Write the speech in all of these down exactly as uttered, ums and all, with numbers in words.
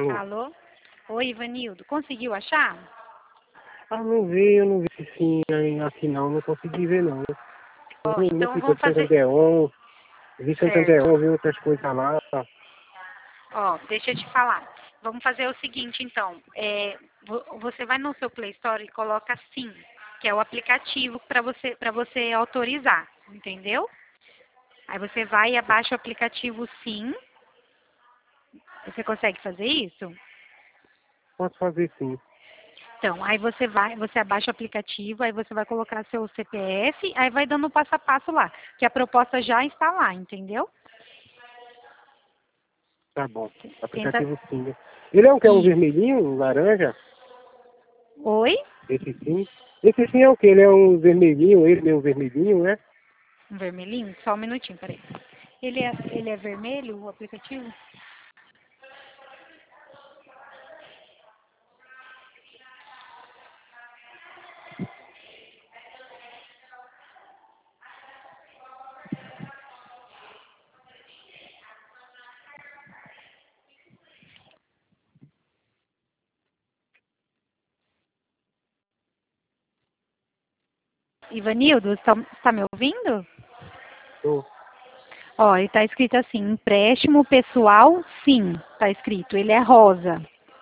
Alô? Alô? Oi, Ivanildo. Conseguiu achar? Ah, não vi, eu não vi sim aqui não, não consegui ver não. Eu Ó, vi então muito vamos de fazer... Santander, vi Santander, Certo. vi outras coisas lá. Ó, deixa eu te falar. Vamos fazer o seguinte, então. É, vo- você vai no seu Play Store e coloca SIM, que é o aplicativo para você, para você autorizar, entendeu? Aí você vai e abaixa o aplicativo SIM. Você consegue fazer isso? Posso fazer sim. Então, aí você vai, você abaixa o aplicativo, aí você vai colocar seu C P F, aí vai dando o passo a passo lá, que a proposta já está lá, entendeu? Tá bom. Tenta. Aplicativo sim. Né? Ele é o que? É um Isso. vermelhinho, um laranja? Oi? Esse sim. Esse sim é o que? Ele é um vermelhinho, ele é um vermelhinho, né? Um vermelhinho? Só um minutinho, peraí. Ele é, ele é vermelho, o aplicativo? Ivanildo, está tá me ouvindo? Tô. Ó, ele tá escrito assim, empréstimo pessoal, sim, tá escrito. Ele é rosa.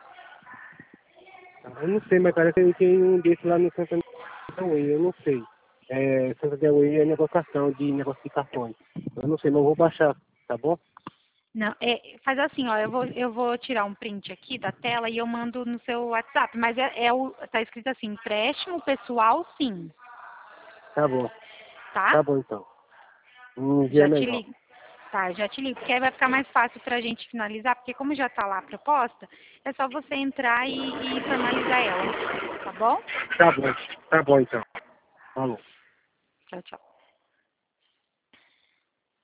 Eu não sei, mas parece que tem um desse lá no Santander Way, eu não sei. É, Santander Way é negociação, de negócio de cartões. Eu não sei, mas eu vou baixar, tá bom? Não, é, faz assim, ó, eu vou, eu vou tirar um print aqui da tela e eu mando no seu WhatsApp, mas é, é o, tá escrito assim, empréstimo pessoal, sim, Tá bom. tá? Tá bom então. Um dia Já te melhor. ligo. Tá, já te ligo, porque aí vai ficar mais fácil pra gente finalizar, porque como já tá lá a proposta, é só você entrar e, e formalizar ela, tá bom? Tá bom. Tá bom então. Falou. Tchau, tchau.